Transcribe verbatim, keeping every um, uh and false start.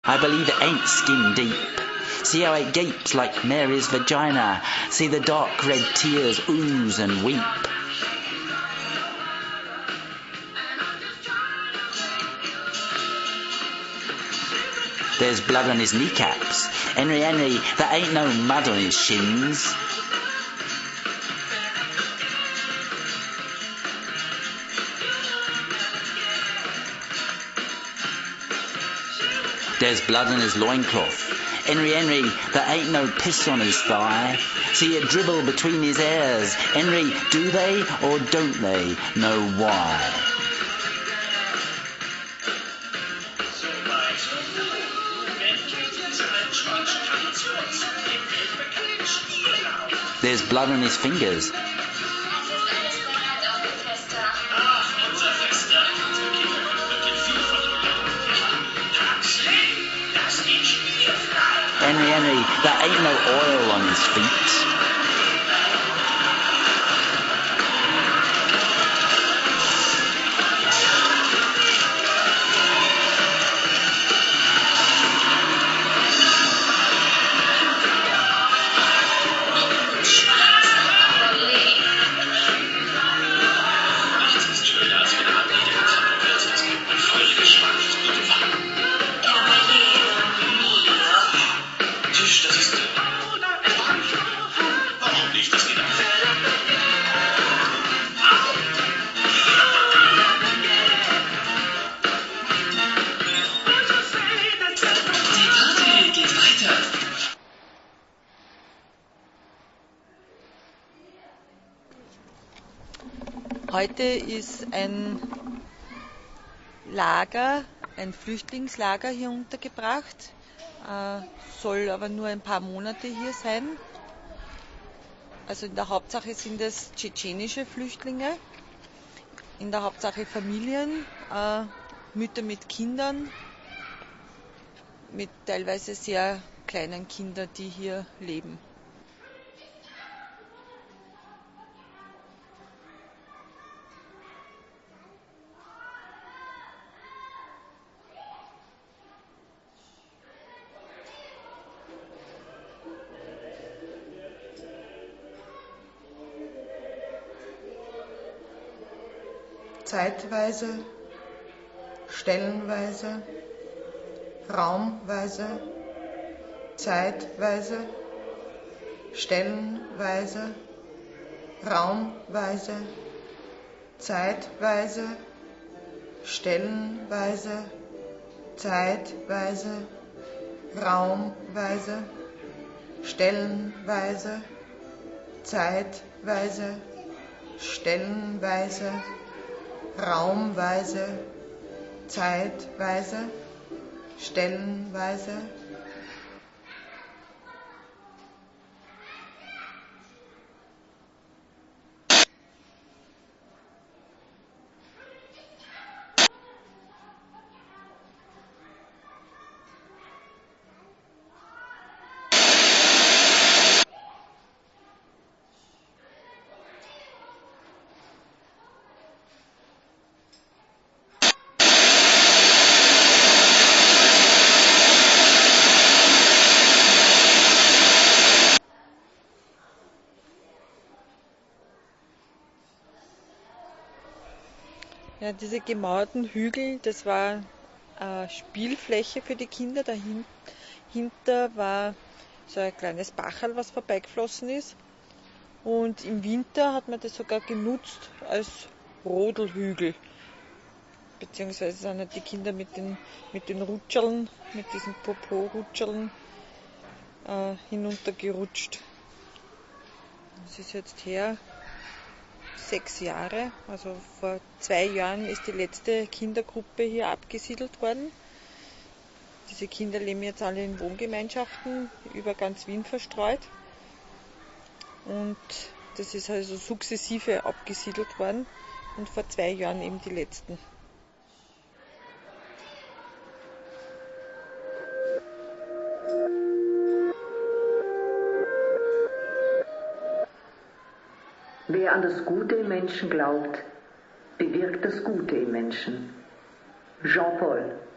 I believe it ain't skin deep. See how it gapes like Mary's vagina. See the dark red tears ooze and weep. There's blood on his kneecaps. Henry, Henry, there ain't no mud on his shins. There's blood on his loincloth. Henry, Henry, there ain't no piss on his thigh. See it dribble between his hairs. Henry, do they or don't they know why? There's blood on his fingers. Henry, Henry, there ain't no oil on his feet. Heute ist ein Lager, ein Flüchtlingslager hier untergebracht, äh, soll aber nur ein paar Monate hier sein. Also in der Hauptsache sind es tschetschenische Flüchtlinge, in der Hauptsache Familien, äh, Mütter mit Kindern, mit teilweise sehr kleinen Kindern, die hier leben. Zeitweise, stellenweise, raumweise, zeitweise, stellenweise, raumweise, zeitweise, stellenweise, zeitweise, raumweise, stellenweise, zeitweise, stellenweise, raumweise, zeitweise, stellenweise. Ja, diese gemauerten Hügel, das war äh, Spielfläche für die Kinder. Dahinter war so ein kleines Bacherl, was vorbeigeflossen ist. Und im Winter hat man das sogar genutzt als Rodelhügel. Beziehungsweise sind die Kinder mit den, mit den Rutscheln, mit diesen Popo-Rutscheln äh, hinuntergerutscht. Das ist jetzt her. Sechs Jahre, also vor zwei Jahren ist die letzte Kindergruppe hier abgesiedelt worden. Diese Kinder leben jetzt alle in Wohngemeinschaften über ganz Wien verstreut und das ist also sukzessive abgesiedelt worden und vor zwei Jahren eben die letzten. Wer an das Gute im Menschen glaubt, bewirkt das Gute im Menschen. Jean Paul